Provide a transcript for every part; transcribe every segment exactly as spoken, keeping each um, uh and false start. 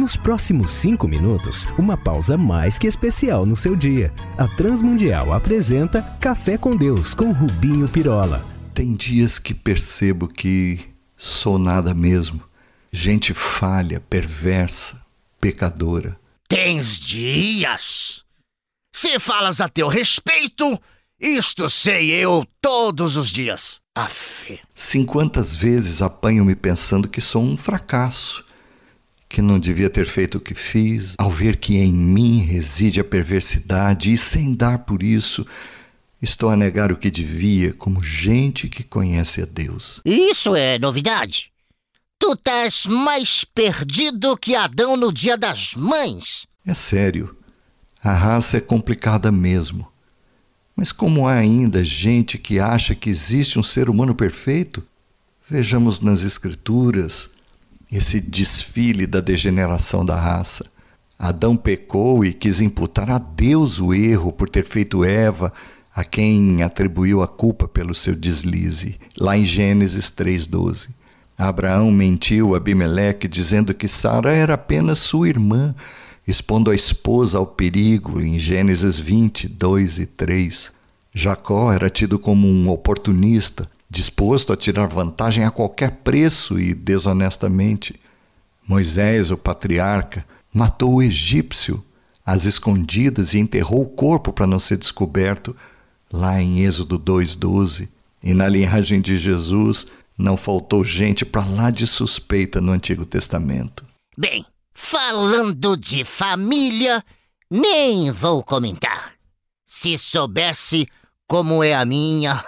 Nos próximos cinco minutos, uma pausa mais que especial no seu dia. A Transmundial apresenta Café com Deus com Rubinho Pirola. Tem dias que percebo que sou nada mesmo. Gente falha, perversa, pecadora. Tens dias? Se falas a teu respeito, isto sei eu todos os dias. Aff. Cinquantas vezes apanho-me pensando que sou um fracasso, que não devia ter feito o que fiz, ao ver que em mim reside a perversidade e sem dar por isso, estou a negar o que devia, como gente que conhece a Deus. Isso é novidade. Tu estás mais perdido que Adão no dia das mães. É sério, a raça é complicada mesmo. Mas como há ainda gente que acha que existe um ser humano perfeito, vejamos nas Escrituras esse desfile da degeneração da raça. Adão pecou e quis imputar a Deus o erro por ter feito Eva, a quem atribuiu a culpa pelo seu deslize, lá em Gênesis três, doze. Abraão mentiu a Abimeleque dizendo que Sara era apenas sua irmã, expondo a esposa ao perigo em Gênesis vinte, dois e três. Jacó era tido como um oportunista, disposto a tirar vantagem a qualquer preço e desonestamente. Moisés, o patriarca, matou o egípcio às escondidas e enterrou o corpo para não ser descoberto, lá em Êxodo dois, doze. E na linhagem de Jesus não faltou gente para lá de suspeita no Antigo Testamento. Bem, falando de família, nem vou comentar. Se soubesse como é a minha...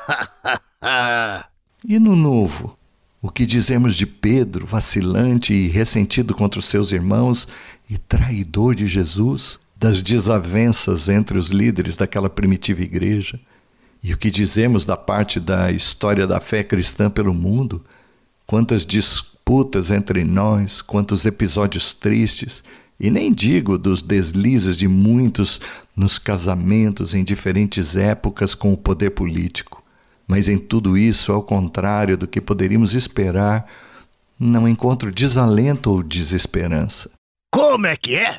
E no Novo? O que dizemos de Pedro, vacilante e ressentido contra os seus irmãos e traidor de Jesus? Das desavenças entre os líderes daquela primitiva igreja? E o que dizemos da parte da história da fé cristã pelo mundo? Quantas disputas entre nós, quantos episódios tristes, e nem digo dos deslizes de muitos nos casamentos em diferentes épocas com o poder político. Mas em tudo isso, ao contrário do que poderíamos esperar, não encontro desalento ou desesperança. Como é que é?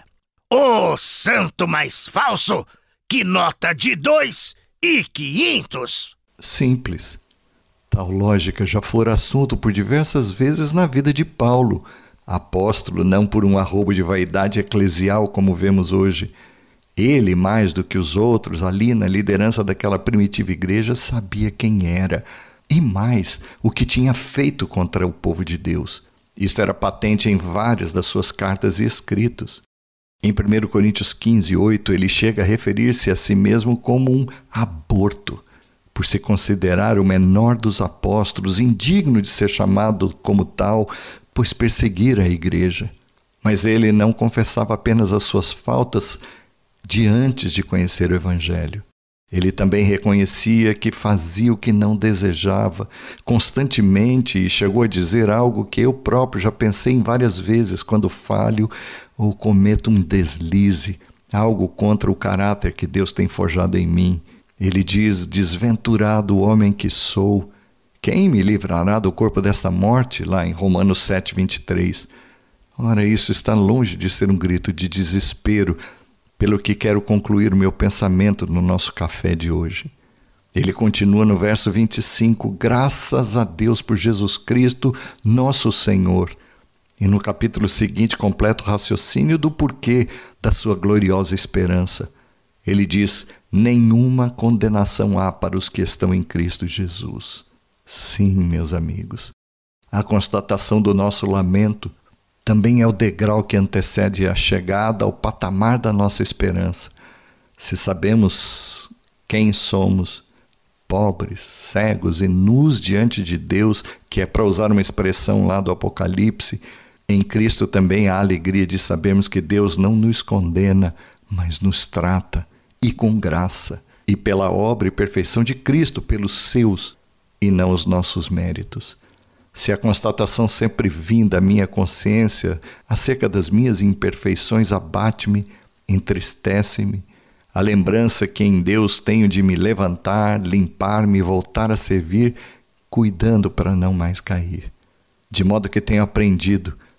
Ô santo mais falso, que nota de dois e quinhentos! Simples. Tal lógica já fora assunto por diversas vezes na vida de Paulo, apóstolo não por um arrobo de vaidade eclesial como vemos hoje. Ele, mais do que os outros, ali na liderança daquela primitiva igreja, sabia quem era e mais o que tinha feito contra o povo de Deus. Isso era patente em várias das suas cartas e escritos. Em primeira Coríntios quinze, oito, ele chega a referir-se a si mesmo como um aborto, por se considerar o menor dos apóstolos, indigno de ser chamado como tal, pois perseguira a igreja. Mas ele não confessava apenas as suas faltas de antes de conhecer o Evangelho. Ele também reconhecia que fazia o que não desejava constantemente e chegou a dizer algo que eu próprio já pensei em várias vezes quando falho ou cometo um deslize, algo contra o caráter que Deus tem forjado em mim. Ele diz: desventurado homem que sou, quem me livrará do corpo dessa morte? Lá em Romanos sete, vinte e três. Ora, isso está longe de ser um grito de desespero, pelo que quero concluir o meu pensamento no nosso café de hoje. Ele continua no verso vinte e cinco, graças a Deus por Jesus Cristo, nosso Senhor. E no capítulo seguinte completa o raciocínio do porquê da sua gloriosa esperança. Ele diz, nenhuma condenação há para os que estão em Cristo Jesus. Sim, meus amigos, a constatação do nosso lamento também é o degrau que antecede a chegada ao patamar da nossa esperança. Se sabemos quem somos, pobres, cegos e nus diante de Deus, que é para usar uma expressão lá do Apocalipse, em Cristo também há a alegria de sabermos que Deus não nos condena, mas nos trata, e com graça, e pela obra e perfeição de Cristo, pelos seus, e não os nossos méritos. Se a constatação sempre vinda à minha consciência acerca das minhas imperfeições abate-me, entristece-me, a lembrança que em Deus tenho de me levantar, limpar-me e voltar a servir, cuidando para não mais cair. De modo que tenho aprendido,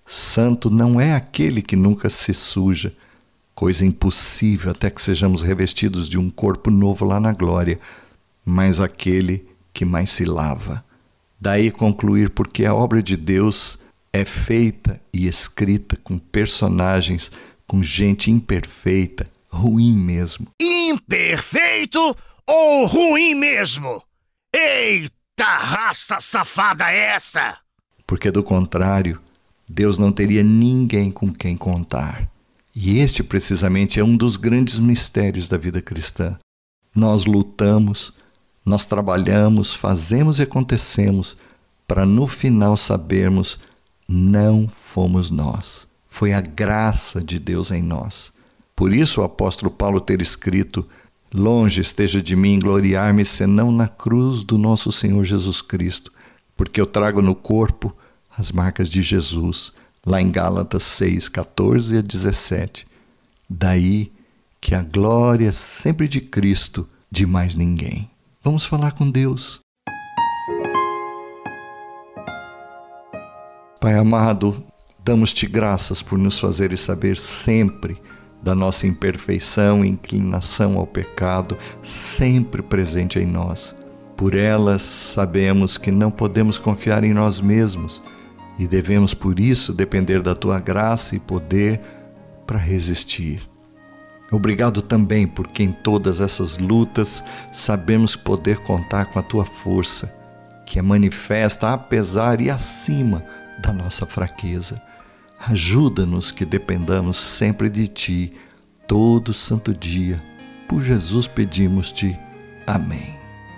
Santo não é aquele que nunca se suja, coisa impossível até que sejamos revestidos de um corpo novo lá na glória, mas aquele que mais se lava. Daí concluir porque a obra de Deus é feita e escrita com personagens, com gente imperfeita, ruim mesmo. Imperfeito ou ruim mesmo? Eita raça safada é essa? Porque do contrário, Deus não teria ninguém com quem contar. E este precisamente é um dos grandes mistérios da vida cristã. Nós lutamos, nós trabalhamos, fazemos e acontecemos para no final sabermos, não fomos nós. Foi a graça de Deus em nós. Por isso o apóstolo Paulo ter escrito: longe esteja de mim gloriar-me senão na cruz do nosso Senhor Jesus Cristo, porque eu trago no corpo as marcas de Jesus, lá em Gálatas seis, catorze a dezessete. Daí que a glória sempre de Cristo, de mais ninguém. Vamos falar com Deus. Pai amado, damos-te graças por nos fazeres saber sempre da nossa imperfeição e inclinação ao pecado, sempre presente em nós. Por elas sabemos que não podemos confiar em nós mesmos e devemos por isso depender da tua graça e poder para resistir. Obrigado também porque em todas essas lutas sabemos poder contar com a tua força, que é manifesta apesar e acima da nossa fraqueza. Ajuda-nos que dependamos sempre de ti, todo santo dia. Por Jesus pedimos-te. Amém.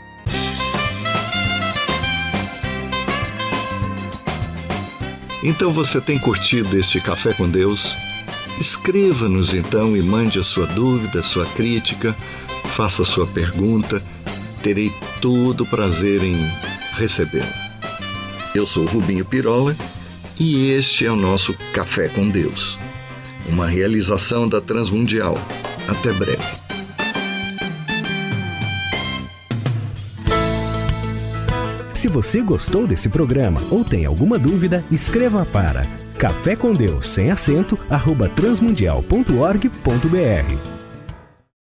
Então você tem curtido este Café com Deus? Escreva-nos então e mande a sua dúvida, a sua crítica, faça a sua pergunta. Terei todo o prazer em recebê-la. Eu sou Rubinho Pirola e este é o nosso Café com Deus, uma realização da Transmundial. Até breve. Se você gostou desse programa ou tem alguma dúvida, escreva para café com Deus sem acento arroba transmundial ponto org ponto br.